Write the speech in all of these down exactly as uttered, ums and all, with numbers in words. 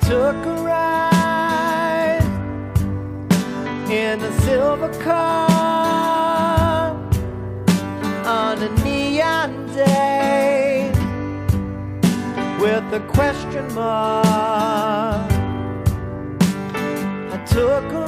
took a ride in a silver car on a neon day with a question mark. I took a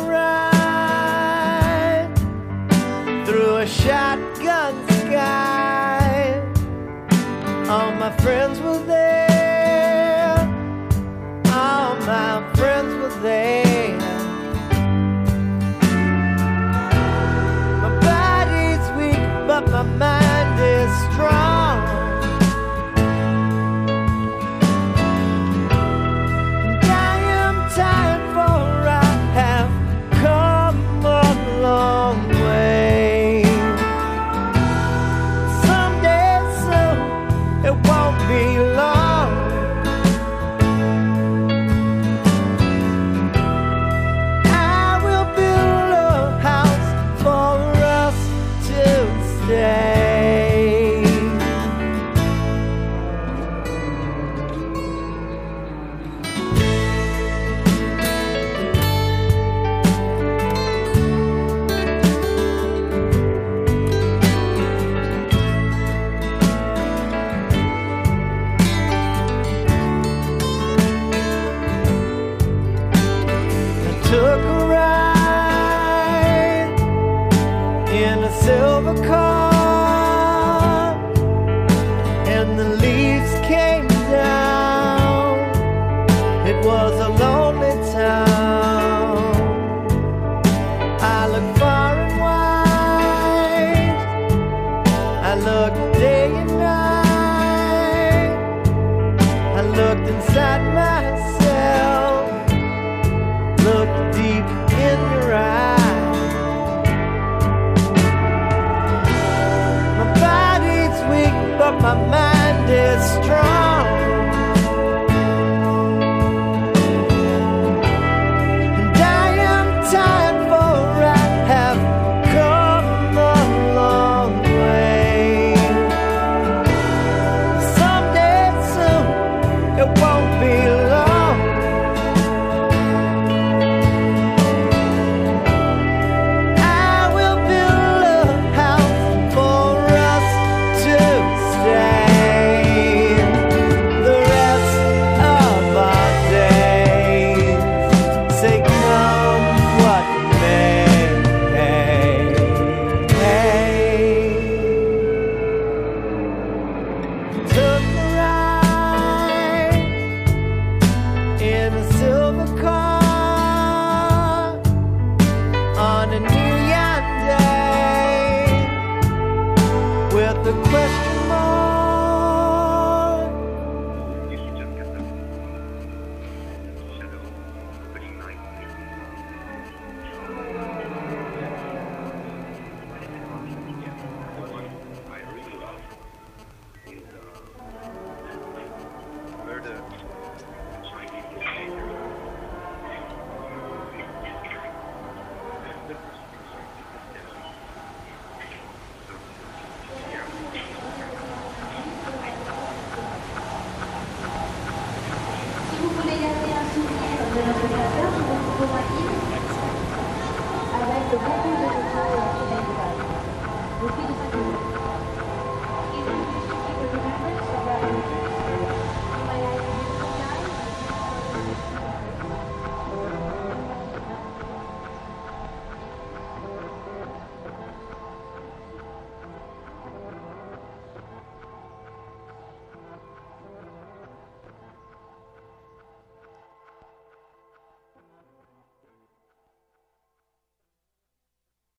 ride through a shotgun sky. All my friends were there, all my friends were there. My body's weak, but my mind is strong. And I am tired, for I have come a long way. Someday soon, it won't be long. I will build a house for us to stay. Took a ride in a silver car, and the leaves came down. It was a lonely town. I looked far and wide, I looked day and night, I looked inside myself, look deep in your eyes. My body's weak, but my mind is strong. And I am tired, for I have come a long way. Someday soon, it won't be long. Took a ride in a silver car on a neon day with a question mark. Si vous voulez garder un souvenir de notre créateur, je vous propose un guide avec beaucoup de dessins et de Merci de